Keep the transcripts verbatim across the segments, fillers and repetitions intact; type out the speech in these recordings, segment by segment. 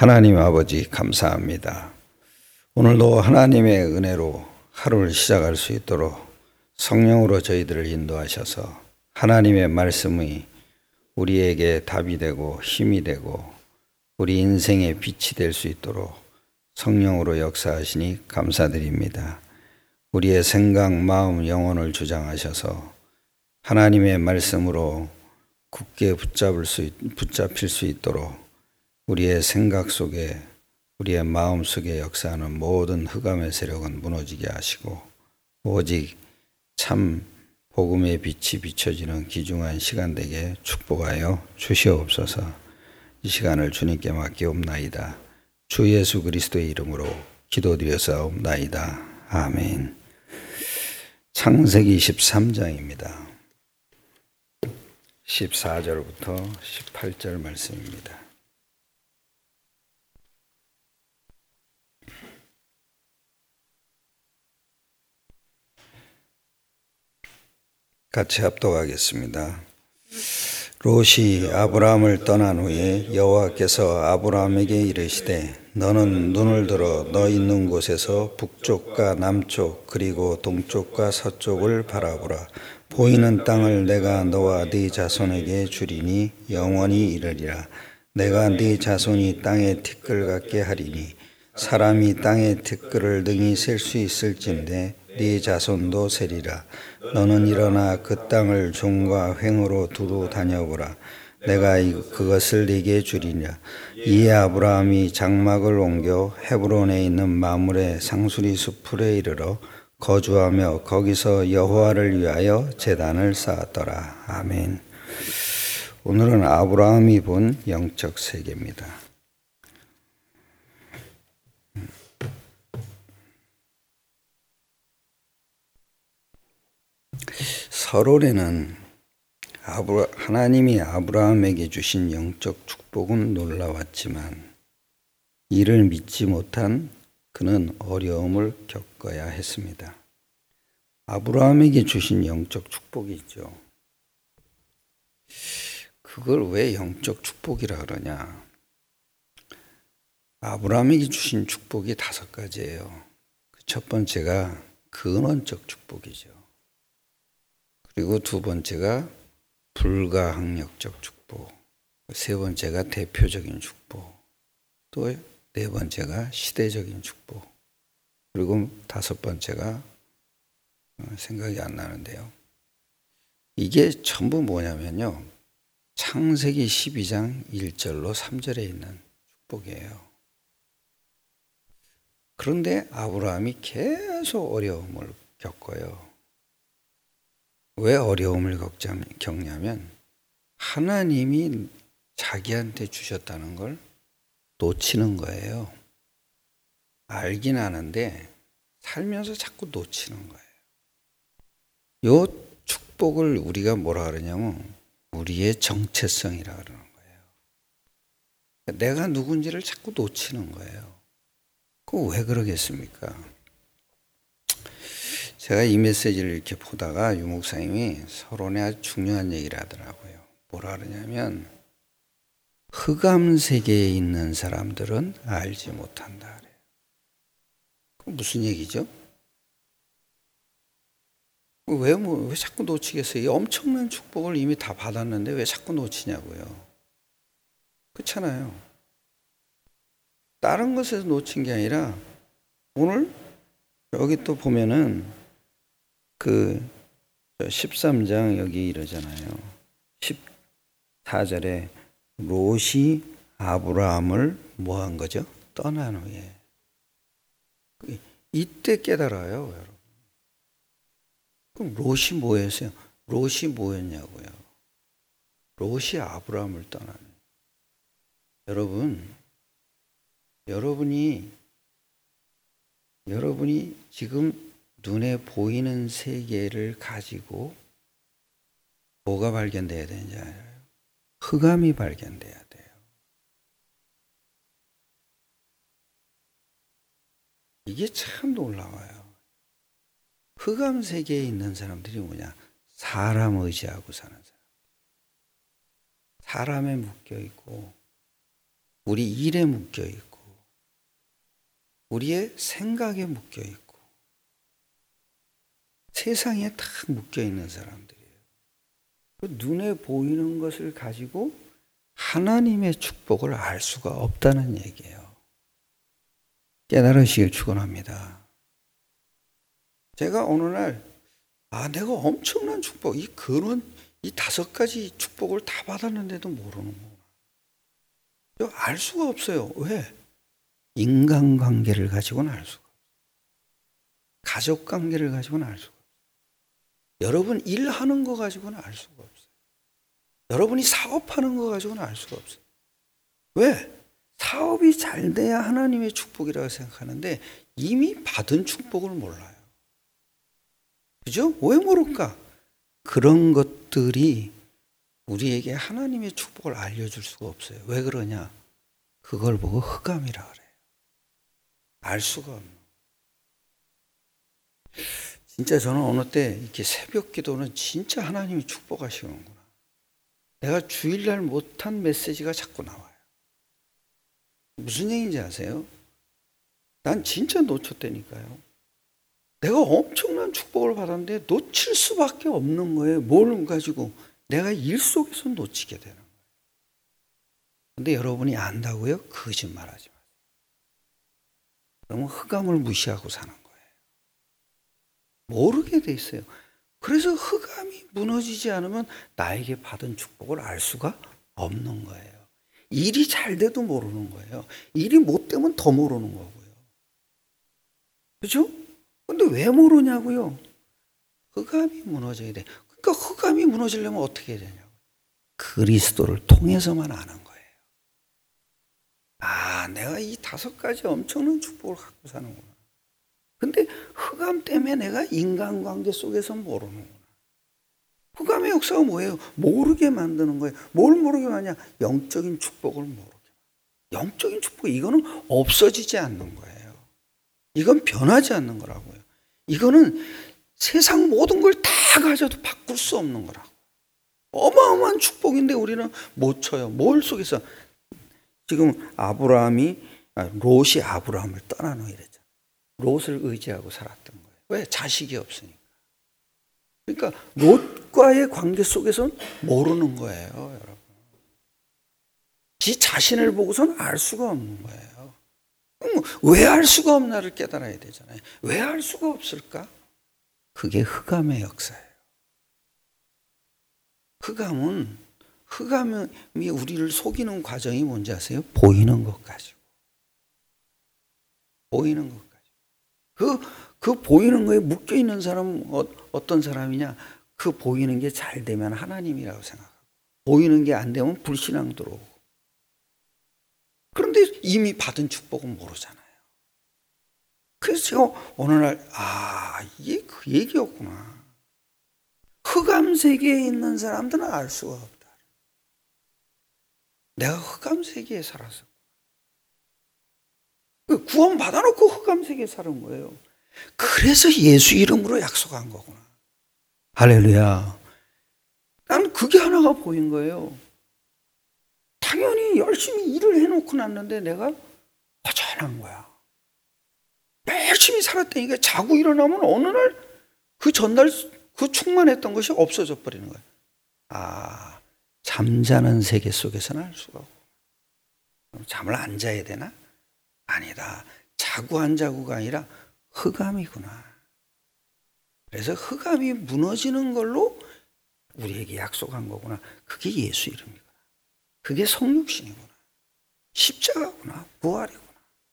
하나님 아버지 감사합니다. 오늘도 하나님의 은혜로 하루를 시작할 수 있도록 성령으로 저희들을 인도하셔서 하나님의 말씀이 우리에게 답이 되고 힘이 되고 우리 인생의 빛이 될 수 있도록 성령으로 역사하시니 감사드립니다. 우리의 생각, 마음, 영혼을 주장하셔서 하나님의 말씀으로 굳게 붙잡을 수, 붙잡힐 수 있도록 우리의 생각 속에 우리의 마음 속에 역사하는 모든 흑암의 세력은 무너지게 하시고 오직 참 복음의 빛이 비춰지는 귀중한 시간 되게 축복하여 주시옵소서. 이 시간을 주님께 맡기옵나이다. 주 예수 그리스도의 이름으로 기도드려사옵나이다. 아멘. 창세기 십삼 장입니다. 십사 절부터 십팔 절 말씀입니다. 같이 합독하겠습니다. 롯이 아브라함을 떠난 후에 여호와께서 아브라함에게 이르시되 너는 눈을 들어 너 있는 곳에서 북쪽과 남쪽 그리고 동쪽과 서쪽을 바라보라. 보이는 땅을 내가 너와 네 자손에게 주리니 영원히 이르리라. 내가 네 자손이 땅의 티끌 같게 하리니 사람이 땅의 티끌을 능히 셀 수 있을진데 네 자손도 세리라. 너는 일어나 그 땅을 종과 횡으로 두루 다녀보라. 내가 그것을 네게 주리냐. 이에 아브라함이 장막을 옮겨 헤브론에 있는 마므레 상수리 숲에 이르러 거주하며 거기서 여호와를 위하여 제단을 쌓았더라. 아멘. 오늘은 아브라함이 본 영적 세계입니다. 서론에는 아브라, 하나님이 아브라함에게 주신 영적 축복은 놀라웠지만 이를 믿지 못한 그는 어려움을 겪어야 했습니다. 아브라함에게 주신 영적 축복이 있죠. 그걸 왜 영적 축복이라 그러냐? 아브라함에게 주신 축복이 다섯 가지예요. 첫 번째가 근원적 축복이죠. 그리고 두 번째가 불가항력적 축복, 세 번째가 대표적인 축복, 또 네 번째가 시대적인 축복, 그리고 다섯 번째가 생각이 안 나는데요. 이게 전부 뭐냐면요. 창세기 십이 장 일 절로 삼 절에 있는 축복이에요. 그런데 아브라함이 계속 어려움을 겪어요. 왜 어려움을 겪냐면 하나님이 자기한테 주셨다는 걸 놓치는 거예요. 알긴 아는데 살면서 자꾸 놓치는 거예요. 이 축복을 우리가 뭐라 그러냐면 우리의 정체성이라 그러는 거예요. 내가 누군지를 자꾸 놓치는 거예요. 그거 왜 그러겠습니까? 제가 이 메시지를 이렇게 보다가 유 목사님이 서론에 아주 중요한 얘기를 하더라고요. 뭐라 그러냐면 흑암 세계에 있는 사람들은 알지 못한다 그래요. 그 무슨 얘기죠? 왜, 뭐, 왜 자꾸 놓치겠어요? 이 엄청난 축복을 이미 다 받았는데 왜 자꾸 놓치냐고요. 그렇잖아요. 다른 것에서 놓친 게 아니라 오늘 여기 또 보면은 그 십삼 장 여기 이러잖아요. 십사 절에 롯이 아브라함을 뭐 한 거죠? 떠난 후에. 이때 깨달아요, 여러분. 그럼 롯이 뭐였어요? 롯이 뭐였냐고요? 롯이 아브라함을 떠나는. 여러분, 여러분이 여러분이 지금 눈에 보이는 세계를 가지고 뭐가 발견돼야 되는지 알아요? 흑암이 발견돼야 돼요. 이게 참 놀라워요. 흑암 세계에 있는 사람들이 뭐냐? 사람 의지하고 사는 사람. 사람에 묶여 있고 우리 일에 묶여 있고 우리의 생각에 묶여 있고 세상에 딱 묶여 있는 사람들이에요. 그 눈에 보이는 것을 가지고 하나님의 축복을 알 수가 없다는 얘기예요. 깨달으시길 축원합니다. 제가 어느 날 아, 내가 엄청난 축복, 이 그런 이 다섯 가지 축복을 다 받았는데도 모르는구나. 알 수가 없어요. 왜? 인간관계를 가지고는 알 수가 없어요. 가족관계를 가지고는 알 수가 없어요. 여러분 일하는 거 가지고는 알 수가 없어요. 여러분이 사업하는 거 가지고는 알 수가 없어요. 왜? 사업이 잘 돼야 하나님의 축복이라고 생각하는데 이미 받은 축복을 몰라요. 그죠? 왜 모를까? 그런 것들이 우리에게 하나님의 축복을 알려줄 수가 없어요. 왜 그러냐? 그걸 보고 흑암이라 그래요. 알 수가 없는. 진짜 저는 어느 때 이렇게 새벽 기도는 진짜 하나님이 축복하시는구나. 내가 주일날 못한 메시지가 자꾸 나와요. 무슨 얘기인지 아세요? 난 진짜 놓쳤다니까요. 내가 엄청난 축복을 받았는데 놓칠 수밖에 없는 거예요. 뭘 가지고 내가 일 속에서 놓치게 되는 거예요. 근데 여러분이 안다고요? 거짓말하지 마세요. 그러면 흑암을 무시하고 사는 거예요. 모르게 돼 있어요. 그래서 흑암이 무너지지 않으면 나에게 받은 축복을 알 수가 없는 거예요. 일이 잘 돼도 모르는 거예요. 일이 못 되면 더 모르는 거고요. 그죠? 근데 왜 모르냐고요? 흑암이 무너져야 돼. 그러니까 흑암이 무너지려면 어떻게 해야 되냐고. 그리스도를 통해서만 아는 거예요. 아, 내가 이 다섯 가지 엄청난 축복을 갖고 사는구나. 근데 흑암 때문에 내가 인간관계 속에서 모르는구나. 흑암의 역사가 뭐예요? 모르게 만드는 거예요. 뭘 모르게 하냐? 영적인 축복을 모르게. 영적인 축복, 이거는 없어지지 않는 거예요. 이건 변하지 않는 거라고요. 이거는 세상 모든 걸 다 가져도 바꿀 수 없는 거라고. 어마어마한 축복인데 우리는 못 쳐요. 뭘 속에서? 지금 아브라함이, 롯이 아브라함을 떠나노 이랬잖아요. 롯을 의지하고 살았던 거예요. 왜? 자식이 없으니까. 그러니까 롯과의 관계 속에서는 모르는 거예요, 여러분. 지 자신을 보고서는 알 수가 없는 거예요. 왜 알 수가 없나를 깨달아야 되잖아요. 왜 알 수가 없을까? 그게 흑암의 역사예요. 흑암은, 흑암이 우리를 속이는 과정이 뭔지 아세요? 보이는 것 가지고. 보이는 것 가지고. 그, 그 보이는 거에 묶여 있는 사람은 어, 어떤 사람이냐? 그 보이는 게 잘 되면 하나님이라고 생각하고, 보이는 게 안 되면 불신앙 들어오고. 그런데 이미 받은 축복은 모르잖아요. 그래서 제가 어느 날, 아, 이게 그 얘기였구나. 흑암 세계에 있는 사람들은 알 수가 없다. 내가 흑암 세계에 살았어. 구원 받아놓고 흑암 세계에 사는 거예요. 그래서 예수 이름으로 약속한 거구나. 할렐루야. 난 그게 하나가 보인 거예요. 당연히 열심히 일을 해놓고 났는데 내가 허전한 거야. 열심히 살았다니까 자고 일어나면 어느 날 그 전날 그 충만했던 것이 없어져 버리는 거야. 아, 잠자는 세계 속에서는 알 수가 없고. 잠을 안 자야 되나? 아니다. 자고 안 자고가 아니라 흑암이구나. 그래서 흑암이 무너지는 걸로 우리에게 약속한 거구나. 그게 예수 이름이구나. 그게 성육신이구나. 십자가구나. 부활이구나.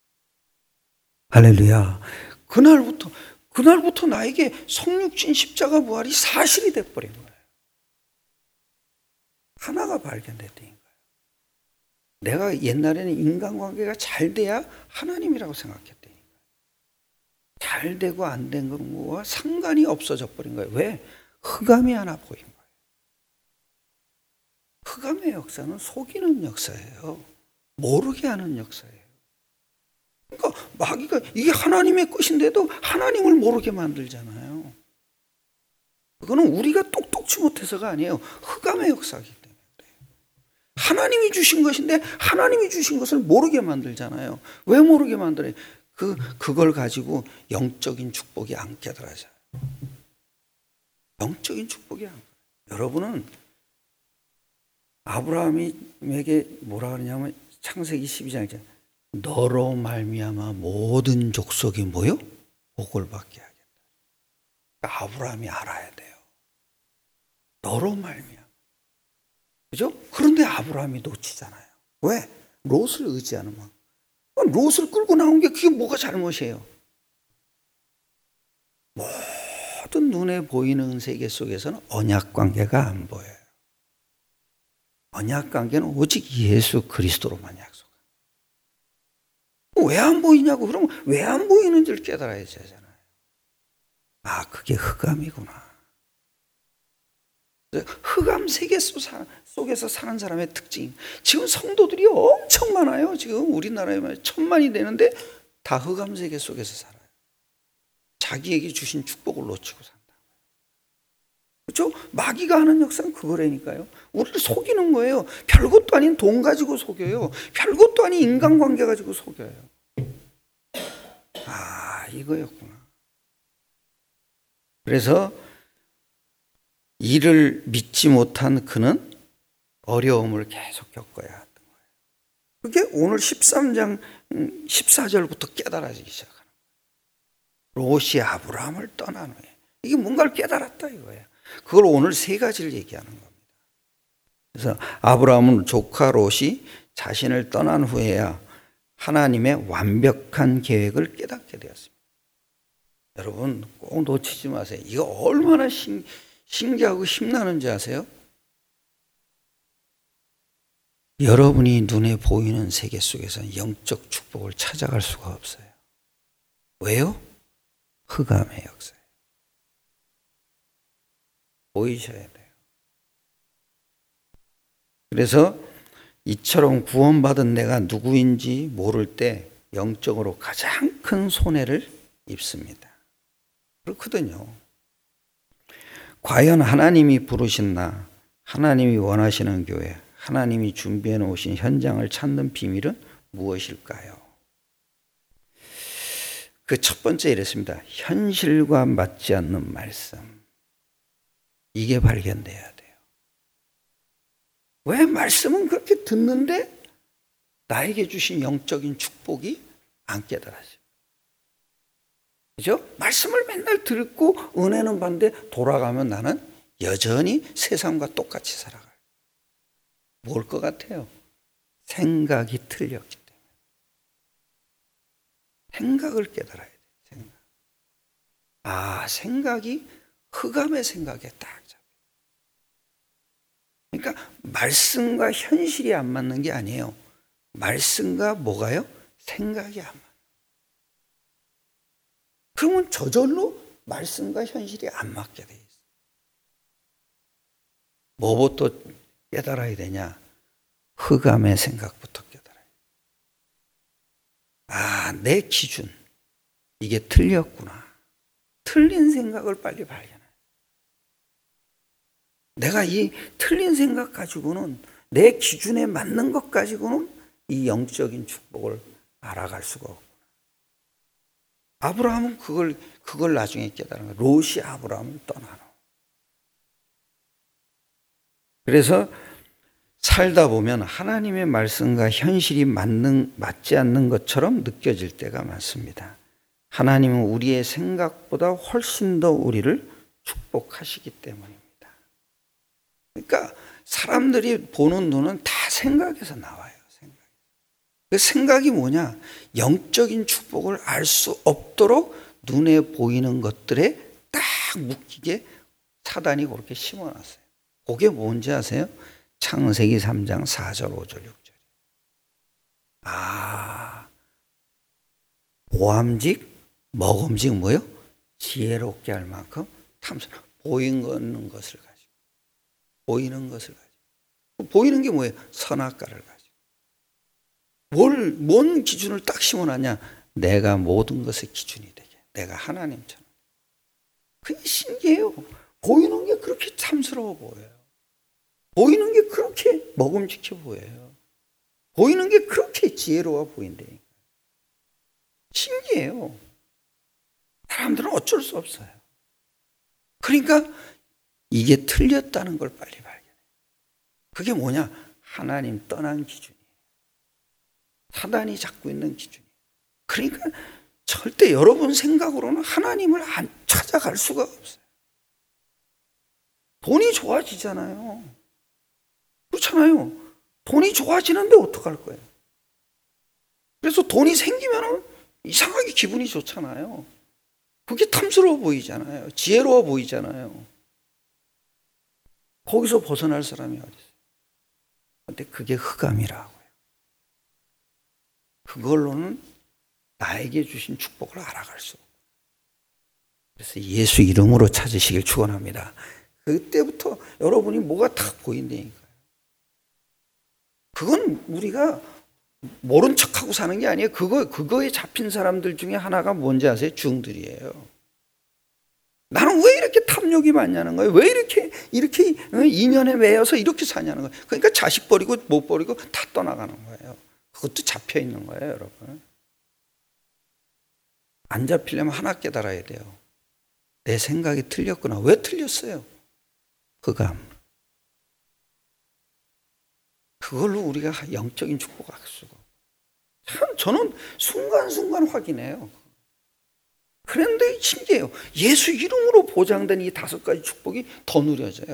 할렐루야. 그날부터 그날부터 나에게 성육신 십자가 부활이 사실이 돼버린 거예요. 하나가 발견됐다니까요. 내가 옛날에는 인간관계가 잘 돼야 하나님이라고 생각했다니까요. 잘 되고 안 된 거와 상관이 없어져 버린 거예요. 왜? 흑암이 하나 보인 거예요. 흑암의 역사는 속이는 역사예요. 모르게 하는 역사예요. 그러니까 마귀가 이게 하나님의 것인데도 하나님을 모르게 만들잖아요. 그거는 우리가 똑똑치 못해서가 아니에요. 흑암의 역사이기 때문에 그래요. 하나님이 주신 것인데 하나님이 주신 것을 모르게 만들잖아요. 왜 모르게 만들어요? 그, 그걸 가지고 영적인 축복이 안 깨달아져요. 영적인 축복이 안 깨달아져요. 여러분은 아브라함에게 뭐라 그러냐면 창세기 십이 장에 너로 말미암아 모든 족속이 뭐요? 복을 받게 하겠다. 그러니까 아브라함이 알아야 돼요. 너로 말미암아. 그죠? 그런데 아브라함이 놓치잖아요. 왜? 롯을 의지하는 만. 롯을 끌고 나온 게 그게 뭐가 잘못이에요? 모든 눈에 보이는 세계 속에서는 언약 관계가 안 보여요. 언약 관계는 오직 예수 그리스도로만 약속합니다. 왜 안 보이냐고 그러면 왜 안 보이는지를 깨달아야 되잖아요. 아, 그게 흑암이구나. 흑암 세계 속에서 사는 사람의 특징. 지금 성도들이 엄청 많아요. 지금 우리나라에 천만이 되는데 다 흑암 세계 속에서 살아요. 자기에게 주신 축복을 놓치고 산다. 그렇죠? 마귀가 하는 역사는 그거라니까요. 우리를 속이는 거예요. 별것도 아닌 돈 가지고 속여요. 별것도 아닌 인간관계 가지고 속여요. 아, 이거였구나. 그래서 이를 믿지 못한 그는 어려움을 계속 겪어야 했던 거예요. 그게 오늘 십삼 장 십사 절부터 깨달아지기 시작하는 거예요. 롯이 아브라함을 떠난 후에 이게 뭔가를 깨달았다 이거예요. 그걸 오늘 세 가지를 얘기하는 겁니다. 그래서 아브라함은 조카 롯이 자신을 떠난 후에야 하나님의 완벽한 계획을 깨닫게 되었습니다. 여러분 꼭 놓치지 마세요. 이거 얼마나 신, 신기하고 힘나는지 아세요? 여러분이 눈에 보이는 세계 속에서 영적 축복을 찾아갈 수가 없어요. 왜요? 흑암의 역사예요. 보이셔야 돼요. 그래서 이처럼 구원받은 내가 누구인지 모를 때 영적으로 가장 큰 손해를 입습니다. 그렇거든요. 과연 하나님이 부르신 나, 하나님이 원하시는 교회, 하나님이 준비해 놓으신 현장을 찾는 비밀은 무엇일까요? 그 첫 번째 이랬습니다. 현실과 맞지 않는 말씀. 이게 발견돼야 돼요. 왜 말씀은 그렇게 듣는데 나에게 주신 영적인 축복이 안 깨달아져? 그죠? 말씀을 맨날 듣고 은혜는 받는데 돌아가면 나는 여전히 세상과 똑같이 살아가요. 뭘 것 같아요? 생각이 틀렸기 때문에. 생각을 깨달아야 돼요. 생각. 아, 생각이 흑암의 생각에 딱 잡혀요. 그러니까 말씀과 현실이 안 맞는 게 아니에요. 말씀과 뭐가요? 생각이 안 맞아요. 그러면 저절로 말씀과 현실이 안 맞게 돼 있어요. 뭐부터 깨달아야 되냐? 흑암의 생각부터 깨달아야 돼요. 아, 내 기준. 이게 틀렸구나. 틀린 생각을 빨리 발견해요. 내가 이 틀린 생각 가지고는 내 기준에 맞는 것 가지고는 이 영적인 축복을 알아갈 수가 없구나. 아브라함은 그걸 그걸 나중에 깨달은 거예요. 롯이 아브라함을 떠나노. 그래서 살다 보면 하나님의 말씀과 현실이 맞는 맞지 않는 것처럼 느껴질 때가 많습니다. 하나님은 우리의 생각보다 훨씬 더 우리를 축복하시기 때문입니다. 그러니까 사람들이 보는 눈은 다 생각에서 나와요. 생각. 그 생각이 뭐냐? 영적인 축복을 알 수 없도록 눈에 보이는 것들에 딱 묶이게 사단이 그렇게 심어놨어요. 그게 뭔지 아세요? 창세기 삼 장 사 절 오 절 육 절. 아, 모함직, 먹음직 뭐요? 지혜롭게 할 만큼 탐스. 보이는 것을 가지고. 보이는 것을 가지고. 보이는 게 뭐예요? 선악과를 가지고. 뭘, 뭔 기준을 딱 심어놨냐? 내가 모든 것의 기준이 되게. 내가 하나님처럼. 그게 신기해요. 보이는 게 그렇게 탐스러워 보여요. 보이는 게 그렇게 먹음직해 보여요. 보이는 게 그렇게 지혜로워 보인다니까. 신기해요. 사람들은 어쩔 수 없어요. 그러니까 이게 틀렸다는 걸 빨리 발견해요. 그게 뭐냐? 하나님 떠난 기준이에요. 사단이 잡고 있는 기준이에요. 그러니까 절대 여러분 생각으로는 하나님을 안 찾아갈 수가 없어요. 돈이 좋아지잖아요. 그렇잖아요. 돈이 좋아지는데 어떡할 거예요? 그래서 돈이 생기면 이상하게 기분이 좋잖아요. 그게 탐스러워 보이잖아요. 지혜로워 보이잖아요. 거기서 벗어날 사람이 어디 있어요? 근데 그게 흑암이라고요. 그걸로는 나에게 주신 축복을 알아갈 수 없어요. 그래서 예수 이름으로 찾으시길 축원합니다. 그때부터 여러분이 뭐가 다 보인다니까요. 그건 우리가 모른 척하고 사는 게 아니에요. 그거, 그거에 잡힌 사람들 중에 하나가 뭔지 아세요? 중들이에요. 나는 왜 이렇게 탐욕이 많냐는 거예요. 왜 이렇게, 이렇게 인연에 매여서 이렇게 사냐는 거예요. 그러니까 자식 버리고 못 버리고 다 떠나가는 거예요. 그것도 잡혀 있는 거예요, 여러분. 안 잡히려면 하나 깨달아야 돼요. 내 생각이 틀렸구나. 왜 틀렸어요? 흑암. 그걸로 우리가 영적인 축복을 할 수가. 참 저는 순간순간 확인해요. 그런데 신기해요. 예수 이름으로 보장된 이 다섯 가지 축복이 더 누려져요.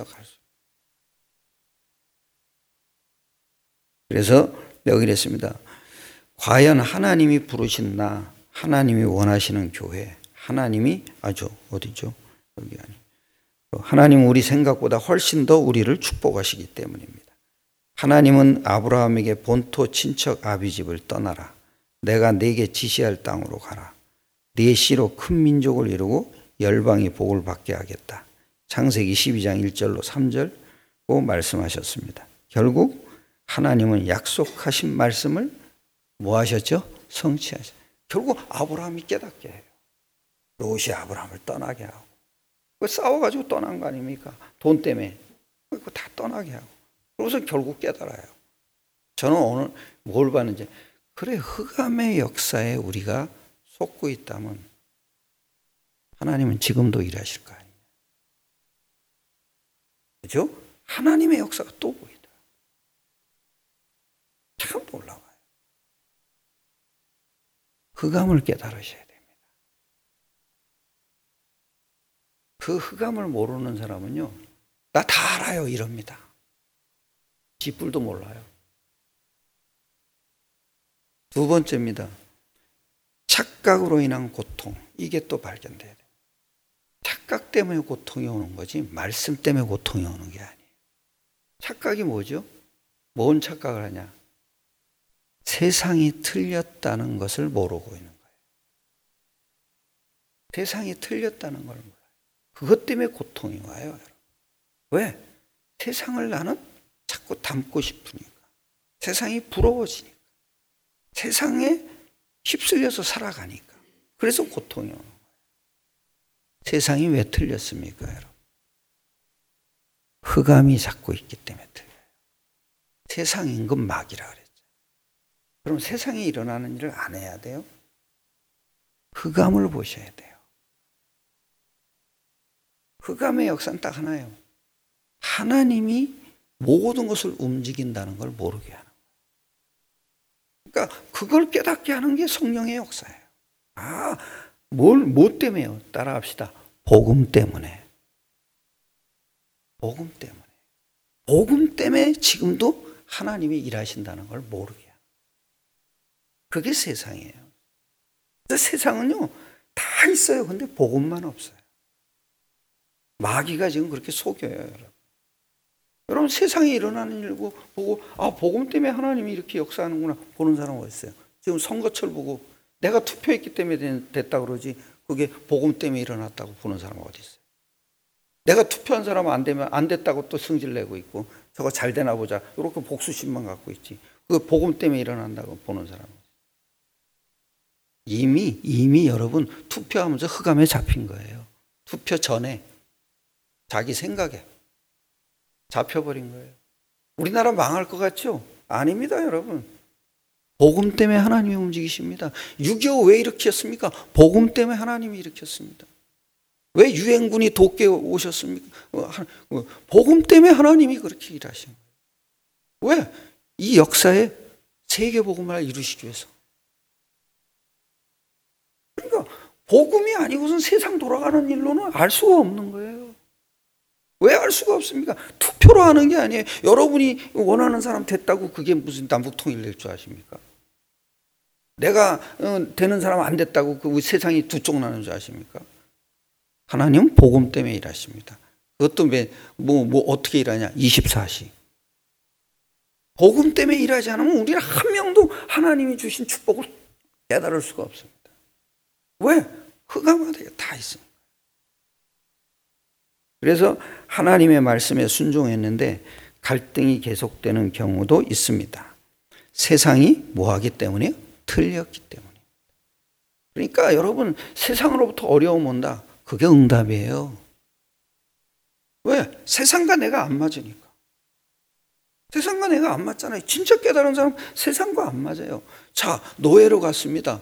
그래서 여기 이랬습니다. 과연 하나님이 부르신 나, 하나님이 원하시는 교회, 하나님이 아주 어디죠? 여기 아니. 하나님은 우리 생각보다 훨씬 더 우리를 축복하시기 때문입니다. 하나님은 아브라함에게 본토 친척 아비집을 떠나라. 내가 네게 지시할 땅으로 가라. 네 씨로 큰 민족을 이루고 열방이 복을 받게 하겠다. 창세기 십이 장 일 절로 삼 절고 말씀하셨습니다. 결국 하나님은 약속하신 말씀을 뭐 하셨죠? 성취하셨죠. 결국 아브라함이 깨닫게 해요. 롯이 아브라함을 떠나게 하고. 싸워가지고 떠난 거 아닙니까? 돈 때문에. 그거 다 떠나게 하고. 그래서 결국 깨달아요. 저는 오늘 뭘 봤는지, 그래, 흑암의 역사에 우리가 속고 있다면 하나님은 지금도 일하실 거 아니에요. 그죠? 하나님의 역사가 또 보이다. 참 놀라워요. 흑암을 깨달으셔야 됩니다. 그 흑암을 모르는 사람은요, 나 다 알아요 이럽니다. 쥐뿔도 몰라요. 두 번째입니다. 착각으로 인한 고통. 이게 또 발견돼야 돼요. 착각 때문에 고통이 오는 거지 말씀 때문에 고통이 오는 게 아니에요. 착각이 뭐죠? 뭔 착각을 하냐? 세상이 틀렸다는 것을 모르고 있는 거예요. 세상이 틀렸다는 걸 몰라요. 그것 때문에 고통이 와요, 여러분. 왜? 세상을 나는 자꾸 닮고 싶으니까. 세상이 부러워지니까. 세상에 휩쓸려서 살아가니까. 그래서 고통이 오는 거예요. 세상이 왜 틀렸습니까, 여러분? 흑암이 잡고 있기 때문에 틀려요. 세상 임금 마귀라 그랬죠. 그럼 세상에 일어나는 일을 안 해야 돼요? 흑암을 보셔야 돼요. 흑암의 역사는 딱 하나예요. 하나님이 모든 것을 움직인다는 걸 모르게 하는 거예요. 그러니까 그걸 깨닫게 하는 게 성령의 역사예요. 아, 뭘, 뭐 때문에요? 따라합시다. 복음 때문에. 복음 때문에. 복음 때문에 지금도 하나님이 일하신다는 걸 모르게 하는 거예요. 그게 세상이에요. 세상은요, 다 있어요. 근데 복음만 없어요. 마귀가 지금 그렇게 속여요, 여러분. 여러분, 세상에 일어나는 일 보고, 아, 복음 때문에 하나님이 이렇게 역사하는구나 보는 사람 어디 있어요? 지금 선거철 보고 내가 투표했기 때문에 됐다 그러지, 그게 복음 때문에 일어났다고 보는 사람 어디 있어요? 내가 투표한 사람은 안 되면 안 됐다고 또 승질 내고 있고, 저거 잘 되나 보자, 이렇게 복수심만 갖고 있지. 그 복음 때문에 일어난다고 보는 사람은. 이미, 이미 여러분 투표하면서 흑암에 잡힌 거예요. 투표 전에 자기 생각에 잡혀버린 거예요. 우리나라 망할 것 같죠? 아닙니다, 여러분. 복음 때문에 하나님이 움직이십니다. 육이오 왜 일으켰습니까? 복음 때문에 하나님이 일으켰습니다. 왜 유행군이 돕게 오셨습니까? 복음 때문에 하나님이 그렇게 일하신 거예요. 왜? 이 역사에 세계 복음을 이루시기 위해서. 그러니까 복음이 아니고선 세상 돌아가는 일로는 알 수가 없는 거예요. 왜 알 수가 없습니까? 투표로 하는 게 아니에요. 여러분이 원하는 사람 됐다고 그게 무슨 남북 통일될 줄 아십니까? 내가 되는 사람 안 됐다고 그 세상이 두 쪽 나는 줄 아십니까? 하나님은 복음 때문에 일하십니다. 그것도 왜, 뭐, 뭐 어떻게 일하냐? 이십사 시. 복음 때문에 일하지 않으면 우리는 한 명도 하나님이 주신 축복을 깨달을 수가 없습니다. 왜? 흑암마다 다 있습니다. 그래서 하나님의 말씀에 순종했는데 갈등이 계속되는 경우도 있습니다. 세상이 뭐하기 때문이에요? 틀렸기 때문입니다. 그러니까 여러분, 세상으로부터 어려움 온다. 그게 응답이에요. 왜? 세상과 내가 안 맞으니까. 세상과 내가 안 맞잖아요. 진짜 깨달은 사람 세상과 안 맞아요. 자, 노예로 갔습니다.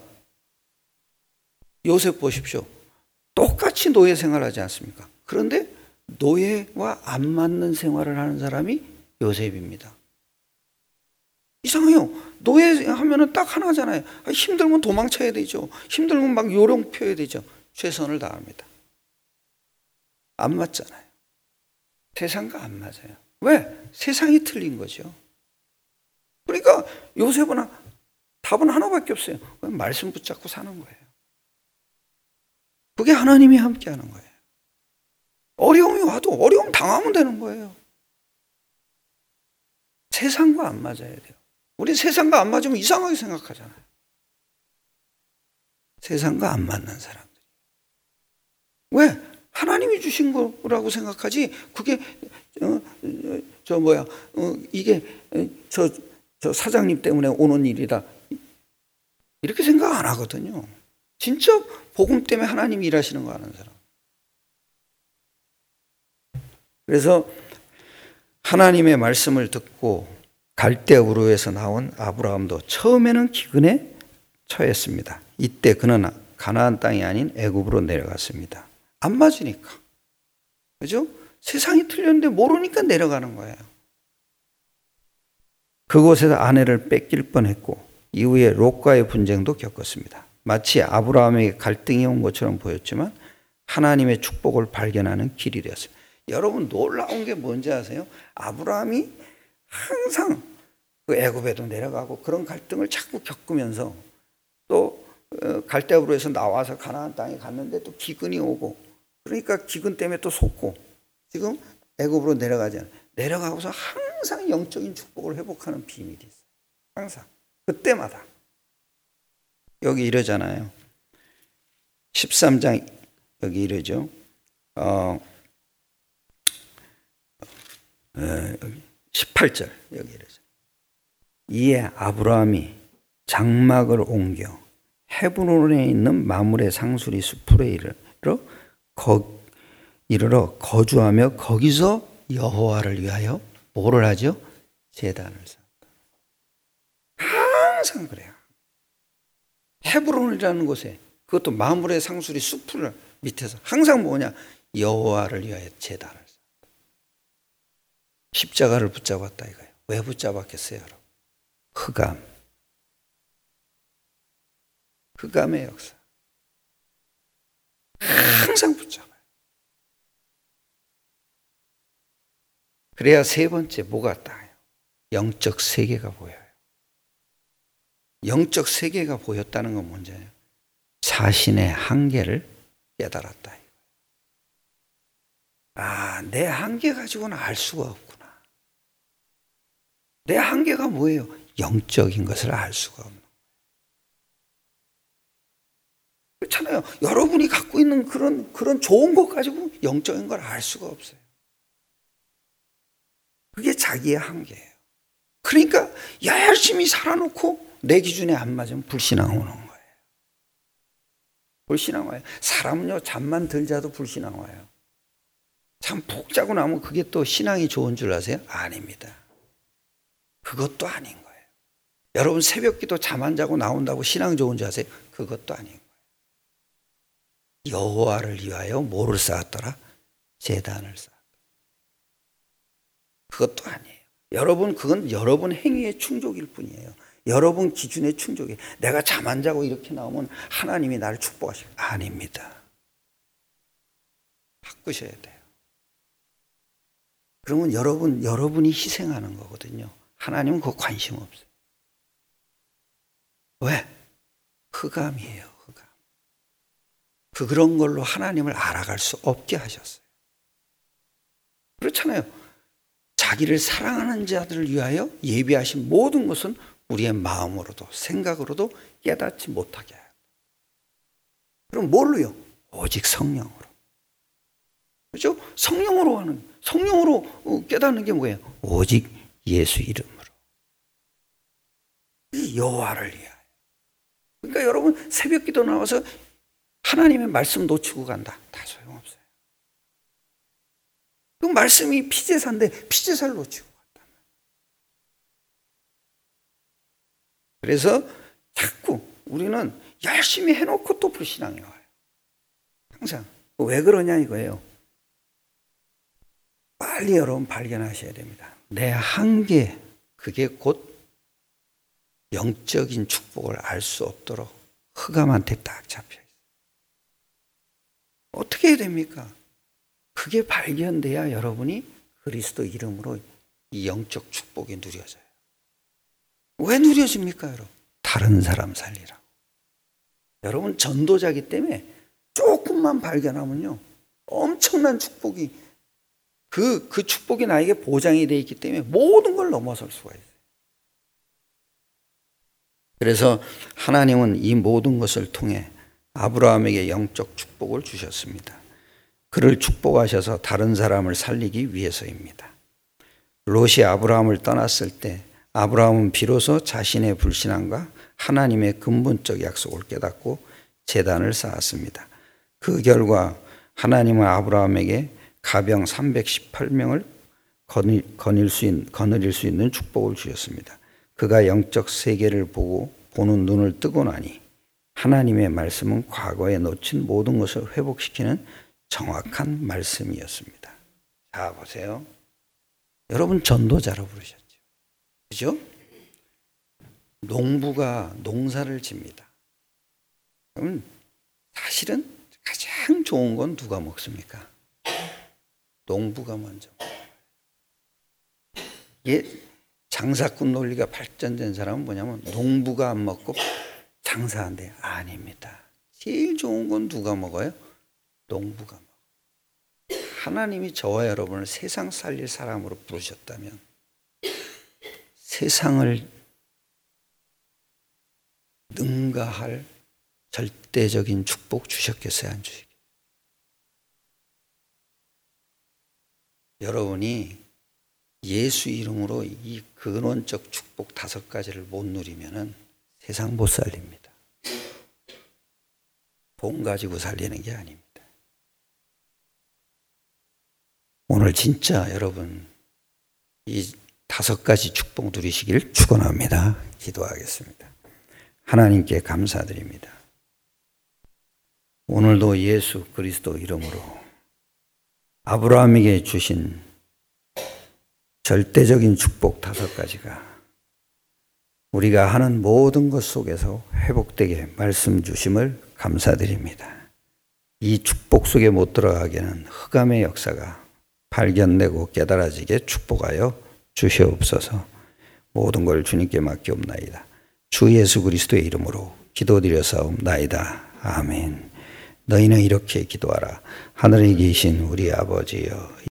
요셉 보십시오. 똑같이 노예 생활하지 않습니까? 그런데 노예와 안 맞는 생활을 하는 사람이 요셉입니다. 이상해요. 노예 하면은 딱 하나잖아요. 힘들면 도망쳐야 되죠. 힘들면 막 요령 펴야 되죠. 최선을 다합니다. 안 맞잖아요. 세상과 안 맞아요. 왜? 세상이 틀린 거죠. 그러니까 요셉은 답은 하나밖에 없어요. 말씀 붙잡고 사는 거예요. 그게 하나님이 함께 하는 거예요. 어려움이 와도 어려움 당하면 되는 거예요. 세상과 안 맞아야 돼요. 우리 세상과 안 맞으면 이상하게 생각하잖아요. 세상과 안 맞는 사람들. 왜? 하나님이 주신 거라고 생각하지. 그게 어, 저 뭐야? 어, 이게 저, 저 사장님 때문에 오는 일이다. 이렇게 생각 안 하거든요. 진짜 복음 때문에 하나님이 일하시는 거 아는 사람. 그래서 하나님의 말씀을 듣고 갈대 우르에서 나온 아브라함도 처음에는 기근에 처했습니다. 이때 그는 가나안 땅이 아닌 애굽으로 내려갔습니다. 안 맞으니까. 그죠? 세상이 틀렸는데 모르니까 내려가는 거예요. 그곳에서 아내를 뺏길 뻔했고 이후에 롯과의 분쟁도 겪었습니다. 마치 아브라함에게 갈등이 온 것처럼 보였지만 하나님의 축복을 발견하는 길이 되었습니다. 여러분 놀라운 게 뭔지 아세요? 아브라함이 항상 그 애굽에도 내려가고 그런 갈등을 자꾸 겪으면서 또 갈대우르에서 나와서 가나안 땅에 갔는데 또 기근이 오고 그러니까 기근 때문에 또 속고 지금 애굽으로 내려가잖아요. 내려가고서 항상 영적인 축복을 회복하는 비밀이 있어요. 항상 그때마다 여기 이러잖아요. 십삼 장 여기 이러죠. 어, 십팔 절 여기 이러죠. 이에 아브라함이 장막을 옮겨 헤브론에 있는 마므레 상수리 숲으로 이르러, 거, 이르러 거주하며 거기서 여호와를 위하여 뭐를 하죠? 제단을 쌓았다. 항상 그래요. 헤브론이라는 곳에 그것도 마므레 상수리 숲을 밑에서 항상 뭐냐? 여호와를 위하여 제단을 쌓았다. 십자가를 붙잡았다 이거예요. 왜 붙잡았겠어요, 여러분? 흑암. 흑암의 역사. 항상 붙잡아요. 그래야 세 번째 뭐가 따요? 영적 세계가 보여요. 영적 세계가 보였다는 건 뭔지 아요? 자신의 한계를 깨달았다. 아, 내 한계 가지고는 알 수가 없구나. 내 한계가 뭐예요? 영적인 것을 알 수가 없는 거예요. 그렇잖아요. 여러분이 갖고 있는 그런, 그런 좋은 것 가지고 영적인 걸 알 수가 없어요. 그게 자기의 한계예요. 그러니까 열심히 살아놓고 내 기준에 안 맞으면 불신앙 오는 거예요. 불신앙 와요. 사람은요, 잠만 덜 자도 불신앙 와요. 잠 푹 자고 나면 그게 또 신앙이 좋은 줄 아세요? 아닙니다. 그것도 아닌 거예요. 여러분 새벽 기도 잠 안 자고 나온다고 신앙 좋은 줄 아세요? 그것도 아닌 거예요. 여호와를 위하여 뭐를 쌓았더라? 제단을 쌓았더라. 그것도 아니에요. 여러분 그건 여러분 행위의 충족일 뿐이에요. 여러분 기준의 충족이에요. 내가 잠 안 자고 이렇게 나오면 하나님이 나를 축복하실 아닙니다. 바꾸셔야 돼요. 그러면 여러분, 여러분이 희생하는 거거든요. 하나님은 그거 관심 없어요. 왜? 흑암이에요, 흑암. 그 그런 걸로 하나님을 알아갈 수 없게 하셨어요. 그렇잖아요. 자기를 사랑하는 자들을 위하여 예비하신 모든 것은 우리의 마음으로도 생각으로도 깨닫지 못하게 해요. 그럼 뭘로요? 오직 성령으로. 그렇죠? 성령으로 하는, 성령으로 깨닫는 게 뭐예요? 오직 예수 이름으로. 여호와를 위하여. 그러니까 여러분 새벽 기도 나와서 하나님의 말씀 놓치고 간다. 다 소용없어요. 그 말씀이 피제사인데 피제사를 놓치고 간다. 그래서 자꾸 우리는 열심히 해놓고 또 불신앙이 와요. 항상. 왜 그러냐 이거예요. 빨리 여러분 발견하셔야 됩니다. 내 한계, 그게 곧 영적인 축복을 알 수 없도록 흑암한테 딱 잡혀 있어요. 어떻게 해야 됩니까? 그게 발견돼야 여러분이 그리스도 이름으로 이 영적 축복이 누려져요. 왜 누려집니까, 여러분? 다른 사람 살리라고. 여러분 전도자기 때문에 조금만 발견하면요, 엄청난 축복이 그, 그 축복이 나에게 보장이 되어 있기 때문에 모든 걸 넘어설 수가 있어요. 그래서 하나님은 이 모든 것을 통해 아브라함에게 영적 축복을 주셨습니다. 그를 축복하셔서 다른 사람을 살리기 위해서입니다. 롯이 아브라함을 떠났을 때 아브라함은 비로소 자신의 불신앙과 하나님의 근본적 약속을 깨닫고 제단을 쌓았습니다. 그 결과 하나님은 아브라함에게 가병 삼백십팔 명을 거느릴 수 있는, 거느릴 수 있는 축복을 주셨습니다. 그가 영적 세계를 보고 보는 눈을 뜨고 나니 하나님의 말씀은 과거에 놓친 모든 것을 회복시키는 정확한 말씀이었습니다. 자, 보세요. 여러분 전도자로 부르셨죠. 그죠? 농부가 농사를 짓니다. 그럼 사실은 가장 좋은 건 누가 먹습니까? 농부가 먼저. 이게 장사꾼 논리가 발전된 사람은 뭐냐면 농부가 안 먹고 장사한대요. 아닙니다. 제일 좋은 건 누가 먹어요? 농부가 먹어요. 하나님이 저와 여러분을 세상 살릴 사람으로 부르셨다면 세상을 능가할 절대적인 축복 주셨겠어요? 안 주시겠어요? 여러분이 예수 이름으로 이 근원적 축복 다섯 가지를 못 누리면은 세상 못 살립니다. 돈 가지고 살리는 게 아닙니다. 오늘 진짜 여러분 이 다섯 가지 축복 누리시길 축원합니다. 기도하겠습니다. 하나님께 감사드립니다. 오늘도 예수 그리스도 이름으로 아브라함에게 주신 절대적인 축복 다섯 가지가 우리가 하는 모든 것 속에서 회복되게 말씀 주심을 감사드립니다. 이 축복 속에 못 들어가게는 흑암의 역사가 발견되고 깨달아지게 축복하여 주시옵소서. 모든 걸 주님께 맡기옵나이다. 주 예수 그리스도의 이름으로 기도드려사옵나이다. 아멘. 너희는 이렇게 기도하라. 하늘에 계신 우리 아버지여